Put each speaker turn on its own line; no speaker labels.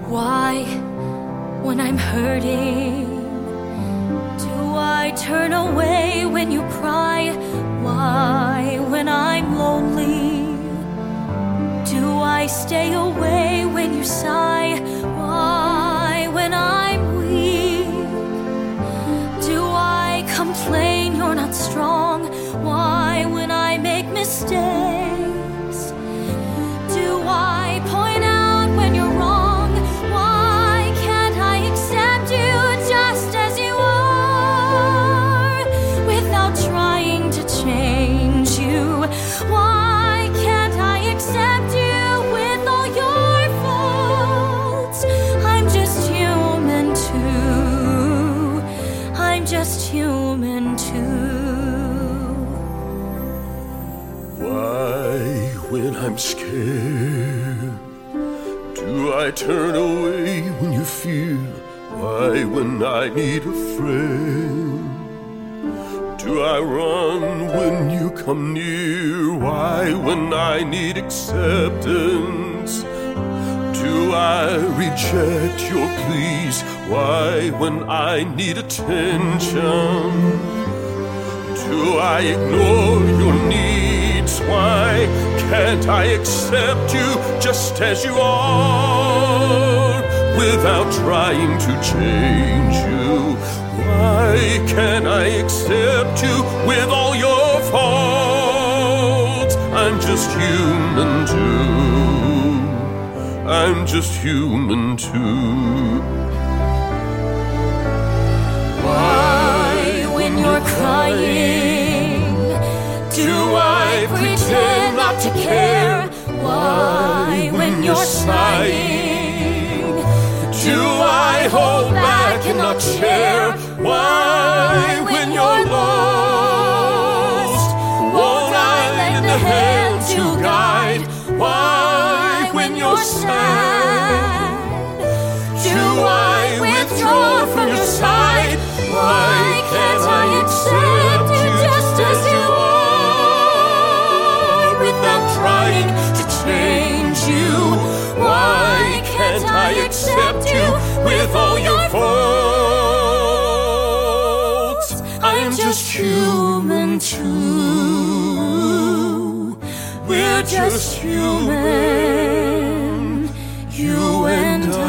Why, when I'm hurting, do I turn away when you cry? Why, when I'm lonely, do I stay away when you sigh? Why, when I'm weak, do I complain you're not strong? Why, when I make mistakes, do I point out when you're wrong? Why can't I accept you just as you are without trying to change you? Why can't I accept you with all your faults? I'm just human too. I'm just human too.
Why, when I'm scared, do I turn away when you fear? Why, when I need a friend, do I run when you come near? Why, when I need acceptance, do I reject your pleas? Why, when I need attention, do I ignore your needs? Why can't I accept you just as you are without trying to change you? Why can't I accept you with all your faults? I'm just human too. I'm just human too.
Why, when you're crying, do I pretend not to care? Why, when you're sighing, do I hold back and not share? Why, when you're lost, won't I lend a hand to guide? Why, when you're sad, do I withdraw from your side? Why can't I accept you just as you are without trying to change you? Why can't I accept you with all your faults? I'm just human too. We're just human, you and I.